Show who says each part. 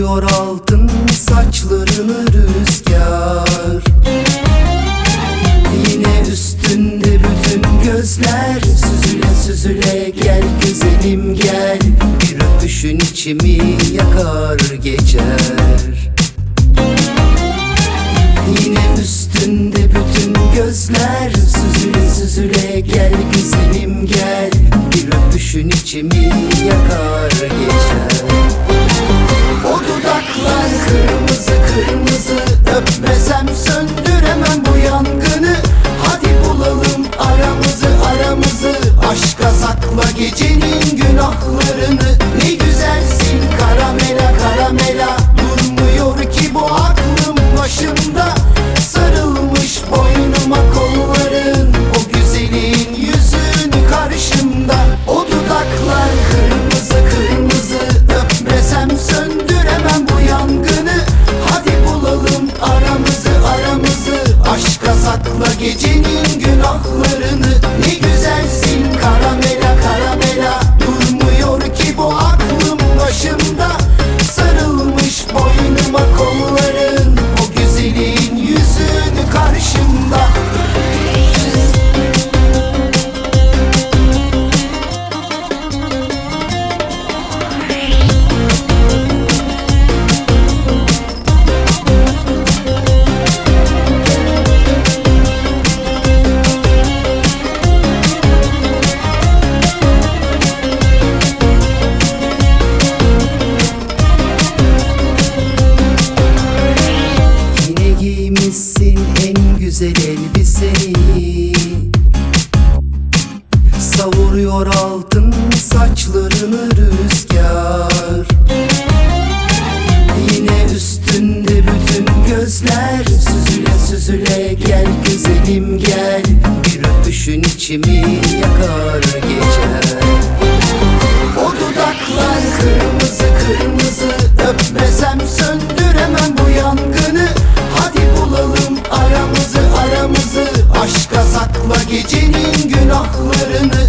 Speaker 1: Savuruyor altın saçlarını rüzgar. Yine üstünde bütün gözler. Süzüle süzüle gel güzelim gel. Bir öpüşün içimi yakar geçer. Yine üstünde bütün gözler. Süzüle süzüle gel güzelim gel. Bir öpüşün içimi yakar geçer. O dudaklar kırmızı kırmızı, öpmesem söndüremem bu yangını. Hadi bulalım aramızı aramızı, aşka sakla gecenin günahlarını. Ne güzelsin karamela karamela, durmuyor ki bu aklım başımda. Sarılmış boynuma kolların, o güzelin yüzün karşımda. O dudaklar kırmızı kırmızı, öpmesem söndüremem bu yangını. Hadi bulalım aramızı aramızı, aşka sakla gecenin günahlarını. Ne güzelsin karamela karamela, durmuyor ki bu aklım başımda. Sarılmış boynuma kolların, o güzelin yüzün karşımda. Giymişsin en güzel elbiseyi. Savuruyor altın saçlarını rüzgar. Yine üstünde bütün gözler. Süzüle süzüle gel güzelim gel. Bir öpüşün içimi yakar geçer. O dudaklar kırmızı kırmızı, öpmesem söndüremem bu yangını. Hadi bulalım aramızı aramızı, aşka sakla gecenin günahlarını.